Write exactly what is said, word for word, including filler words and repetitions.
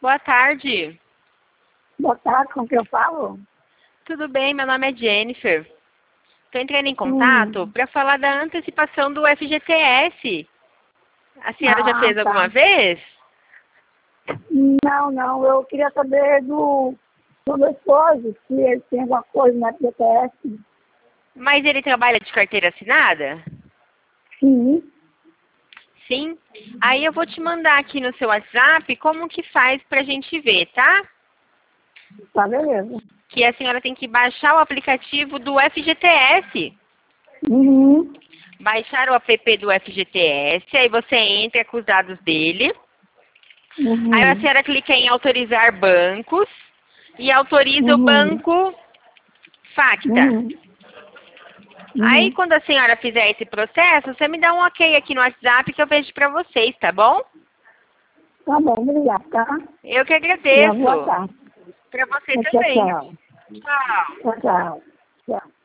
Boa tarde. Boa tarde, com que eu falo? Tudo bem? Meu nome é Jennifer. Estou entrando em contato Hum. para falar da antecipação do F G T S. A senhora já Ah, fez tá. alguma vez? Não, não, eu queria saber do, do meu esposo, se ele tem alguma coisa na P T S. Mas ele trabalha de carteira assinada? Sim, Sim. Aí eu vou te mandar aqui no seu WhatsApp como que faz pra gente ver, tá? tá beleza. Que a senhora tem que baixar o aplicativo do F G T S. Uhum. Baixar o app do F G T S, aí você entra com os dados dele. Aí a Uhum. senhora clica em autorizar bancos e autoriza o Uhum. banco Facta. Uhum. Aí Uhum. quando a senhora fizer esse processo, você me dá um ok aqui no WhatsApp que eu vejo pra vocês, tá bom? Tá bom, obrigado, tá? Eu que E uma boa agradeço. tarde. Pra você Tchau, também. tchau. Tchau. Tchau, tchau. Tchau.